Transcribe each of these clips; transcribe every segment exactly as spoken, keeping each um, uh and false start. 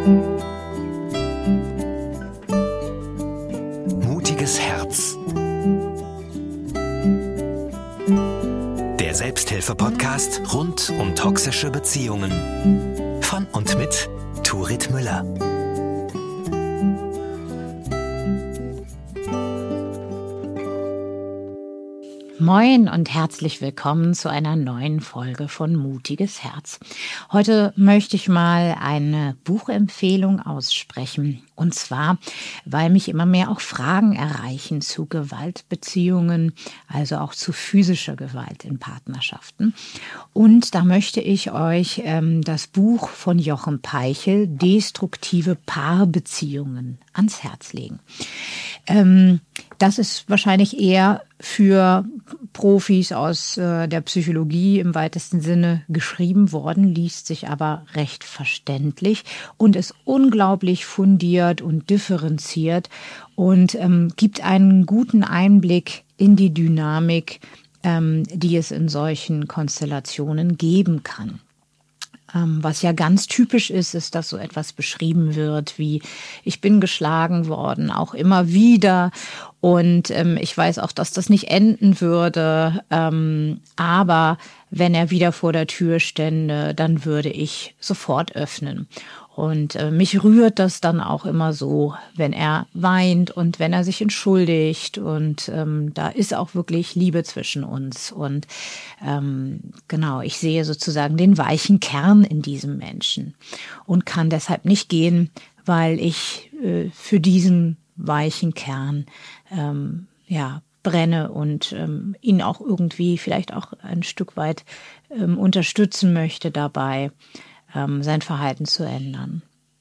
Mutiges Herz. Der Selbsthilfe-Podcast rund um toxische Beziehungen. Von und mit Turit Müller. Moin und herzlich willkommen zu einer neuen Folge von Mutiges Herz. Heute möchte ich mal eine Buchempfehlung aussprechen. Und zwar, weil mich immer mehr auch Fragen erreichen zu Gewaltbeziehungen, also auch zu physischer Gewalt in Partnerschaften. Und da möchte ich euch ähm, das Buch von Jochen Peichel, Destruktive Paarbeziehungen, ans Herz legen. Ähm, das ist wahrscheinlich eher für Profis aus äh, der Psychologie im weitesten Sinne geschrieben worden, liest sich aber recht verständlich und ist unglaublich fundiert und differenziert und ähm, gibt einen guten Einblick in die Dynamik, ähm, die es in solchen Konstellationen geben kann. Ähm, was ja ganz typisch ist, ist, dass so etwas beschrieben wird wie: Ich bin geschlagen worden, auch immer wieder. Und ähm, ich weiß auch, dass das nicht enden würde. Ähm, aber wenn er wieder vor der Tür stände, dann würde ich sofort öffnen. Und äh, mich rührt das dann auch immer so, wenn er weint und wenn er sich entschuldigt. Und ähm, da ist auch wirklich Liebe zwischen uns. Und ähm, genau, ich sehe sozusagen den weichen Kern in diesem Menschen und kann deshalb nicht gehen, weil ich äh, für diesen weichen Kern ähm, ja brenne und ähm, ihn auch irgendwie vielleicht auch ein Stück weit ähm, unterstützen möchte dabei, ähm, sein Verhalten zu ändern.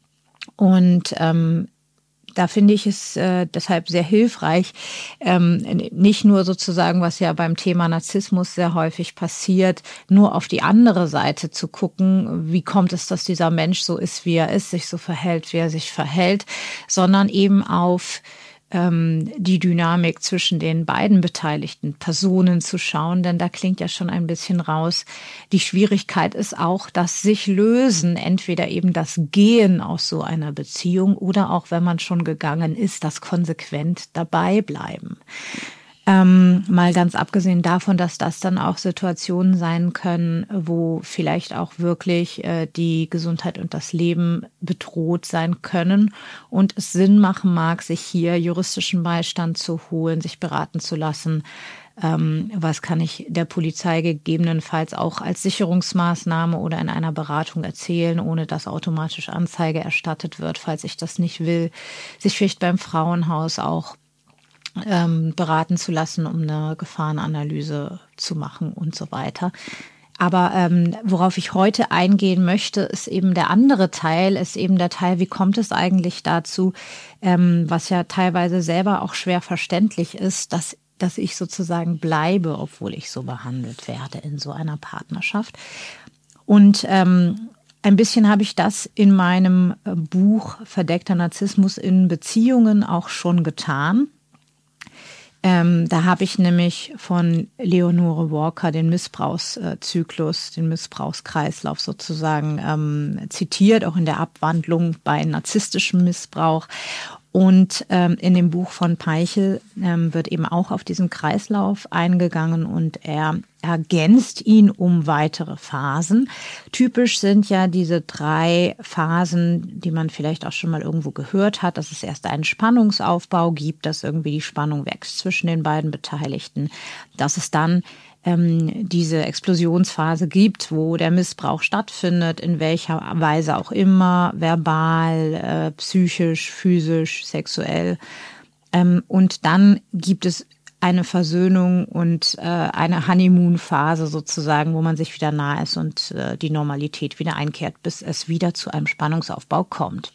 Und ähm, da finde ich es äh, deshalb sehr hilfreich, ähm, nicht nur sozusagen, was ja beim Thema Narzissmus sehr häufig passiert, nur auf die andere Seite zu gucken, wie kommt es, dass dieser Mensch so ist, wie er ist, sich so verhält, wie er sich verhält, sondern eben auf ähm, die Dynamik zwischen den beiden beteiligten Personen zu schauen, denn da klingt ja schon ein bisschen raus. Die Schwierigkeit ist auch das sich lösen, entweder eben das Gehen aus so einer Beziehung oder auch, wenn man schon gegangen ist, das konsequent dabei bleiben. Ähm, mal ganz abgesehen davon, dass das dann auch Situationen sein können, wo vielleicht auch wirklich äh, die Gesundheit und das Leben bedroht sein können und es Sinn machen mag, sich hier juristischen Beistand zu holen, sich beraten zu lassen. Ähm, was kann ich der Polizei gegebenenfalls auch als Sicherungsmaßnahme oder in einer Beratung erzählen, ohne dass automatisch Anzeige erstattet wird, falls ich das nicht will. Sich vielleicht beim Frauenhaus auch Ähm, beraten zu lassen, um eine Gefahrenanalyse zu machen und so weiter. Aber ähm, worauf ich heute eingehen möchte, ist eben der andere Teil, ist eben der Teil, wie kommt es eigentlich dazu, ähm, was ja teilweise selber auch schwer verständlich ist, dass, dass ich sozusagen bleibe, obwohl ich so behandelt werde in so einer Partnerschaft. Und ähm, ein bisschen habe ich das in meinem Buch Verdeckter Narzissmus in Beziehungen auch schon getan. Ähm, da habe ich nämlich von Leonore Walker den Missbrauchszyklus, den Missbrauchskreislauf sozusagen ähm, zitiert, auch in der Abwandlung bei narzisstischem Missbrauch. Und ähm, in dem Buch von Peichel ähm, wird eben auch auf diesen Kreislauf eingegangen und er ergänzt ihn um weitere Phasen. Typisch sind ja diese drei Phasen, die man vielleicht auch schon mal irgendwo gehört hat, dass es erst einen Spannungsaufbau gibt, dass irgendwie die Spannung wächst zwischen den beiden Beteiligten, dass es dann ähm, diese Explosionsphase gibt, wo der Missbrauch stattfindet, in welcher Weise auch immer, verbal, äh, psychisch, physisch, sexuell. Ähm, und dann gibt es eine Versöhnung und äh, eine Honeymoon-Phase sozusagen, wo man sich wieder nah ist und äh, die Normalität wieder einkehrt, bis es wieder zu einem Spannungsaufbau kommt.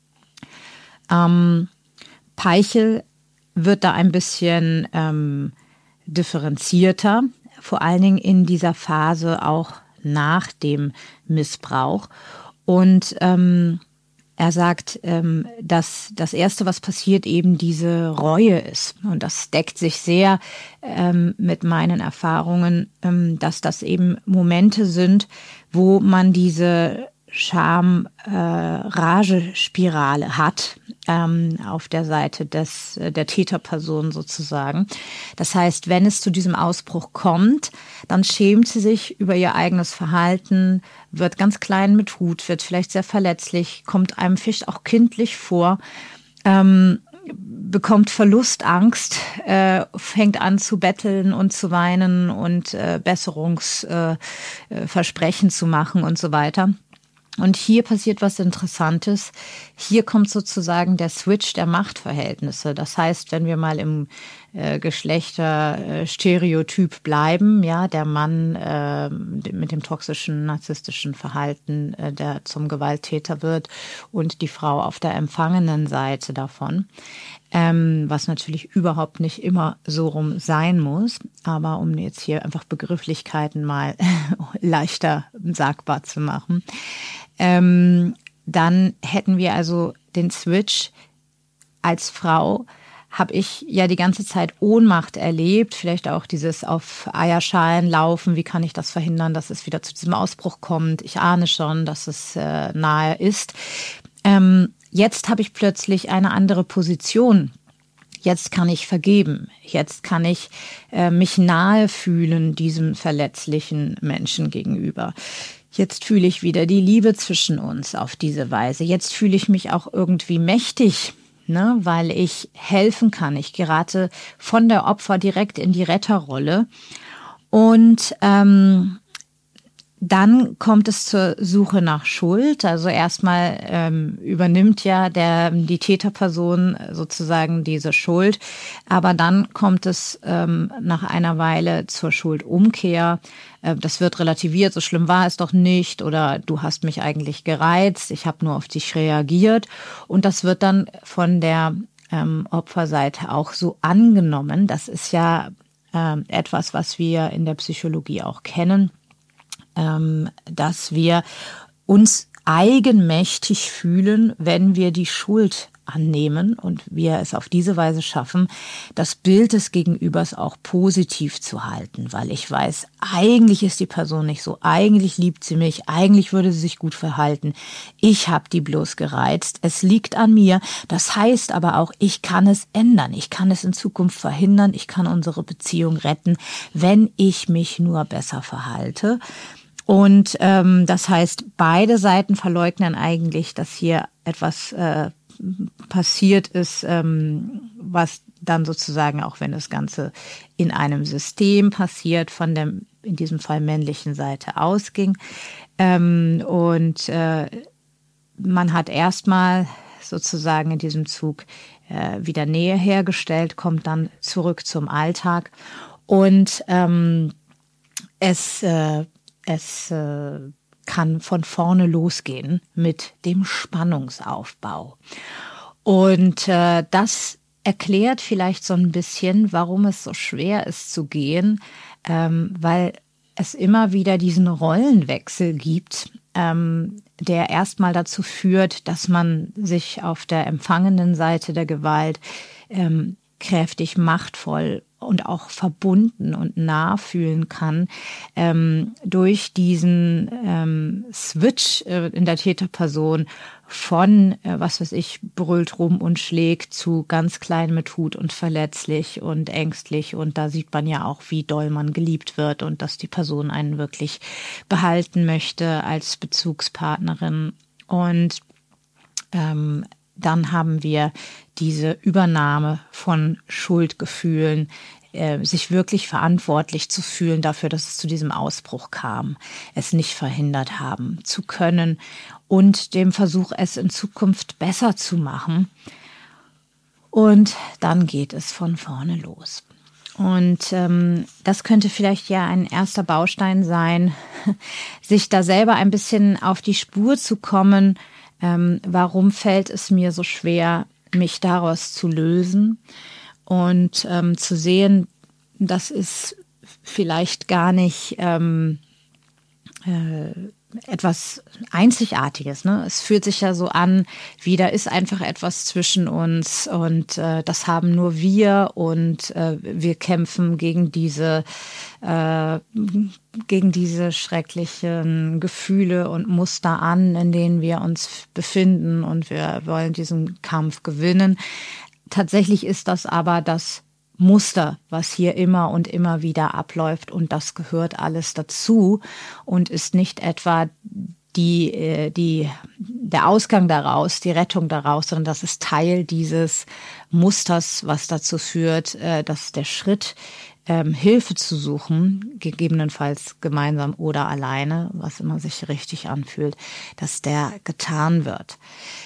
Ähm, Peichel wird da ein bisschen ähm, differenzierter, vor allen Dingen in dieser Phase auch nach dem Missbrauch. Und ähm, er sagt, ähm, dass das Erste, was passiert, eben diese Reue ist. Und das deckt sich sehr ähm, mit meinen Erfahrungen, ähm, dass das eben Momente sind, wo man diese Scham-Rage-Spirale äh, hat ähm, auf der Seite des, der Täterperson sozusagen. Das heißt, wenn es zu diesem Ausbruch kommt, dann schämt sie sich über ihr eigenes Verhalten, wird ganz klein mit Hut, wird vielleicht sehr verletzlich, kommt einem vielleicht auch kindlich vor, ähm, bekommt Verlustangst, äh, fängt an zu betteln und zu weinen und äh, Besserungsversprechen äh, zu machen und so weiter. Und hier passiert was Interessantes. Hier kommt sozusagen der Switch der Machtverhältnisse. Das heißt, wenn wir mal im äh, Geschlechterstereotyp bleiben, ja, der Mann äh, mit dem toxischen, narzisstischen Verhalten, äh, der zum Gewalttäter wird, und die Frau auf der empfangenen Seite davon, ähm, was natürlich überhaupt nicht immer so rum sein muss, aber um jetzt hier einfach Begrifflichkeiten mal leichter sagbar zu machen. Ähm, dann hätten wir also den Switch. Als Frau habe ich ja die ganze Zeit Ohnmacht erlebt, vielleicht auch dieses auf Eierschalen laufen, wie kann ich das verhindern, dass es wieder zu diesem Ausbruch kommt. Ich ahne schon, dass es äh, nahe ist. Ähm, jetzt habe ich plötzlich eine andere Position. Jetzt kann ich vergeben. Jetzt kann ich äh, mich nahe fühlen diesem verletzlichen Menschen gegenüber. Jetzt fühle ich wieder die Liebe zwischen uns auf diese Weise. Jetzt fühle ich mich auch irgendwie mächtig, ne, weil ich helfen kann. Ich gerate von der Opfer direkt in die Retterrolle. Und ähm, dann kommt es zur Suche nach Schuld. Also erstmal ähm, übernimmt ja der, die Täterperson sozusagen diese Schuld. Aber dann kommt es ähm, nach einer Weile zur Schuldumkehr. Äh, das wird relativiert, so schlimm war es doch nicht. Oder du hast mich eigentlich gereizt, ich habe nur auf dich reagiert. Und das wird dann von der ähm, Opferseite auch so angenommen. Das ist ja äh, etwas, was wir in der Psychologie auch kennen, dass wir uns eigenmächtig fühlen, wenn wir die Schuld annehmen und wir es auf diese Weise schaffen, das Bild des Gegenübers auch positiv zu halten, weil ich weiß, eigentlich ist die Person nicht so, eigentlich liebt sie mich, eigentlich würde sie sich gut verhalten, ich habe die bloß gereizt, es liegt an mir, das heißt aber auch, ich kann es ändern, ich kann es in Zukunft verhindern, ich kann unsere Beziehung retten, wenn ich mich nur besser verhalte. Und ähm, das heißt, beide Seiten verleugnen eigentlich, dass hier etwas äh, passiert ist, ähm, was dann sozusagen, auch wenn das Ganze in einem System passiert, von der in diesem Fall männlichen Seite ausging. Ähm, und äh, man hat erstmal sozusagen in diesem Zug äh, wieder Nähe hergestellt, kommt dann zurück zum Alltag und ähm, es äh, Es äh, kann von vorne losgehen mit dem Spannungsaufbau. Und äh, das erklärt vielleicht so ein bisschen, warum es so schwer ist zu gehen, ähm, weil es immer wieder diesen Rollenwechsel gibt, ähm, der erstmal dazu führt, dass man sich auf der empfangenen Seite der Gewalt ähm, kräftig, machtvoll und auch verbunden und nah fühlen kann, ähm, durch diesen ähm, Switch äh, in der Täterperson von, äh, was weiß ich, brüllt rum und schlägt zu ganz klein mit Hut und verletzlich und ängstlich. Und da sieht man ja auch, wie doll man geliebt wird und dass die Person einen wirklich behalten möchte als Bezugspartnerin. Und ähm, dann haben wir diese Übernahme von Schuldgefühlen, äh, sich wirklich verantwortlich zu fühlen dafür, dass es zu diesem Ausbruch kam, es nicht verhindert haben zu können und dem Versuch, es in Zukunft besser zu machen. Und dann geht es von vorne los. Und ähm, das könnte vielleicht ja ein erster Baustein sein, sich da selber ein bisschen auf die Spur zu kommen. Ähm, warum fällt es mir so schwer, mich daraus zu lösen und ähm, zu sehen, das ist vielleicht gar nicht ähm, äh, etwas Einzigartiges. Ne? Es fühlt sich ja so an, wie da ist einfach etwas zwischen uns und äh, das haben nur wir und äh, wir kämpfen gegen diese, äh, gegen diese schrecklichen Gefühle und Muster an, in denen wir uns befinden und wir wollen diesen Kampf gewinnen. Tatsächlich ist das aber das Muster, was hier immer und immer wieder abläuft und das gehört alles dazu und ist nicht etwa die, die, der Ausgang daraus, die Rettung daraus, sondern das ist Teil dieses Musters, was dazu führt, dass der Schritt, Hilfe zu suchen, gegebenenfalls gemeinsam oder alleine, was immer sich richtig anfühlt, dass der getan wird.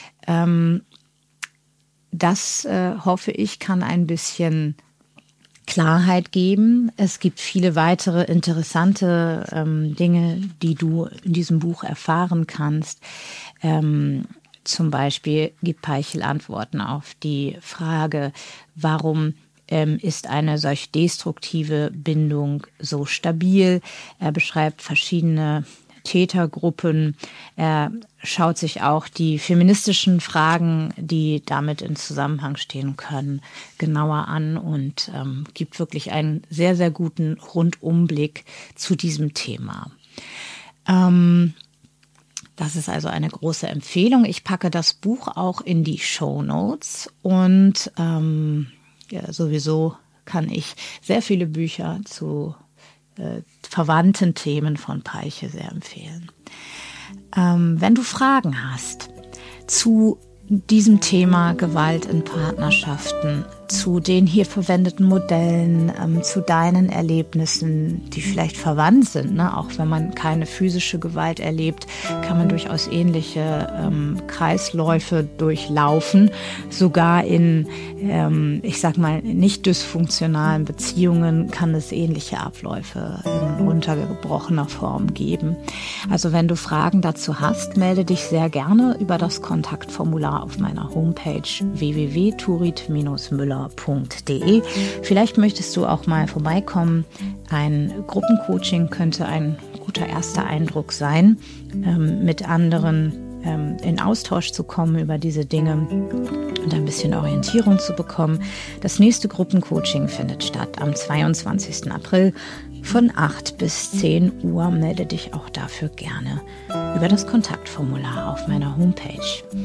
Das, hoffe ich, kann ein bisschen Klarheit geben. Es gibt viele weitere interessante ähm, Dinge, die du in diesem Buch erfahren kannst. Ähm, zum Beispiel gibt Peichel Antworten auf die Frage, warum ähm, ist eine solch destruktive Bindung so stabil? Er beschreibt verschiedene Tätergruppen. Er schaut sich auch die feministischen Fragen, die damit in Zusammenhang stehen können, genauer an und ähm, gibt wirklich einen sehr, sehr guten Rundumblick zu diesem Thema. Ähm, das ist also eine große Empfehlung. Ich packe das Buch auch in die Shownotes und ähm, ja, sowieso kann ich sehr viele Bücher zu äh, verwandten Themen von Peichel sehr empfehlen. Ähm, wenn du Fragen hast zu diesem Thema Gewalt in Partnerschaften, zu den hier verwendeten Modellen, ähm, zu deinen Erlebnissen, die vielleicht verwandt sind, ne? Auch wenn man keine physische Gewalt erlebt, kann man durchaus ähnliche ähm, Kreisläufe durchlaufen. Sogar in, ähm, ich sag mal, nicht dysfunktionalen Beziehungen kann es ähnliche Abläufe in runtergebrochener Form geben. Also wenn du Fragen dazu hast, melde dich sehr gerne über das Kontaktformular auf meiner Homepage w w w punkt turit Bindestrich müller punkt d e. Vielleicht möchtest du auch mal vorbeikommen. Ein Gruppencoaching könnte ein guter erster Eindruck sein, ähm, mit anderen ähm, in Austausch zu kommen über diese Dinge und ein bisschen Orientierung zu bekommen. Das nächste Gruppencoaching findet statt am zweiundzwanzigsten April von acht bis zehn Uhr. Melde dich auch dafür gerne über das Kontaktformular auf meiner Homepage.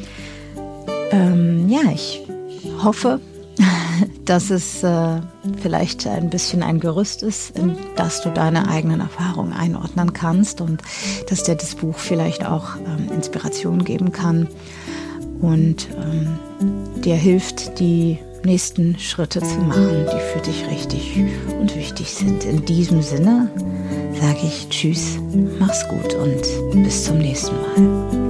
Ähm, ja, ich hoffe, dass es äh, vielleicht ein bisschen ein Gerüst ist, in das du deine eigenen Erfahrungen einordnen kannst und dass dir das Buch vielleicht auch ähm, Inspiration geben kann und ähm, dir hilft, die nächsten Schritte zu machen, die für dich richtig und wichtig sind. In diesem Sinne sage ich Tschüss, mach's gut und bis zum nächsten Mal.